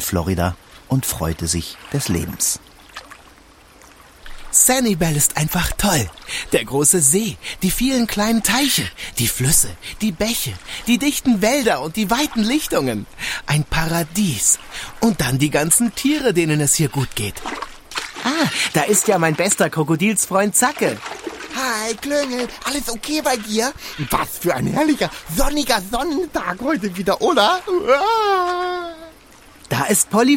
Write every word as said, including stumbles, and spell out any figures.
Florida und freute sich des Lebens. Sanibel ist einfach toll. Der große See, die vielen kleinen Teiche, die Flüsse, die Bäche, die dichten Wälder und die weiten Lichtungen. Ein Paradies. Und dann die ganzen Tiere, denen es hier gut geht. Ah, da ist ja mein bester Krokodilsfreund Zacke. Hi, Klöngel, alles okay bei dir? Was für ein herrlicher, sonniger Sonnentag heute wieder, oder? Da ist Polly